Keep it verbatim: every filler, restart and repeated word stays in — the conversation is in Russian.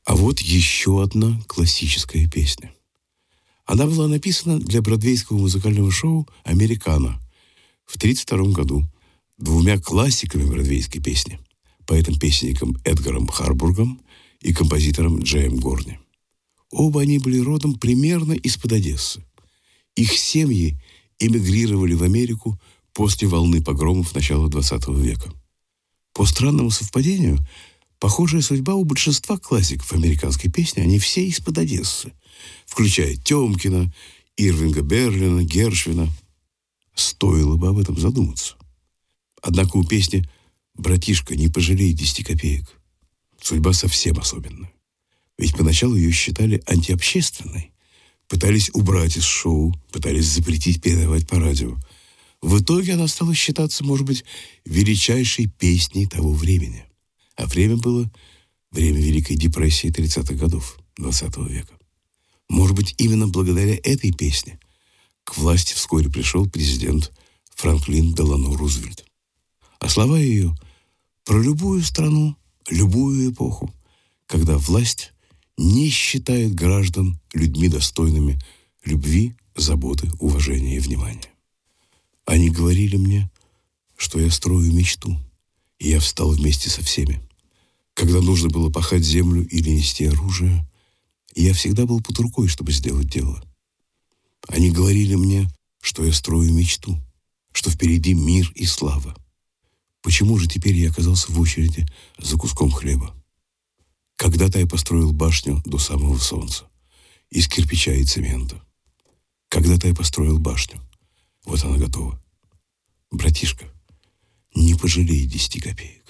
А вот еще одна классическая песня. Она была написана для бродвейского музыкального шоу «Американо» в тридцать втором году двумя классиками бродвейской песни, поэтом-песенником Эдгаром Харбургом и композитором Джеем Горни. Оба они были родом примерно из-под Одессы. Их семьи эмигрировали в Америку после волны погромов начала двадцатого века. По странному совпадению, похожая судьба у большинства классиков американской песни, они все из-под Одессы, включая Тёмкина, Ирвинга Берлина, Гершвина. Стоило бы об этом задуматься. Однако у песни «Братишка, не пожалей десяти копеек» судьба совсем особенная. Ведь поначалу ее считали антиобщественной, пытались убрать из шоу, пытались запретить передавать по радио. В итоге она стала считаться, может быть, величайшей песней того времени. А время было время Великой депрессии тридцатых годов двадцатого века. Может быть, именно благодаря этой песне к власти вскоре пришел президент Франклин Делано Рузвельт. А слова ее про любую страну, любую эпоху, когда власть не считает граждан людьми достойными любви, заботы, уважения и внимания. Они говорили мне, что я строю мечту, и я встал вместе со всеми. Когда нужно было пахать землю или нести оружие, я всегда был под рукой, чтобы сделать дело. Они говорили мне, что я строю мечту, что впереди мир и слава. Почему же теперь я оказался в очереди за куском хлеба? Когда-то я построил башню до самого солнца, из кирпича и цемента. Когда-то я построил башню. Вот она готова. Братишка, не пожалей десяти копеек.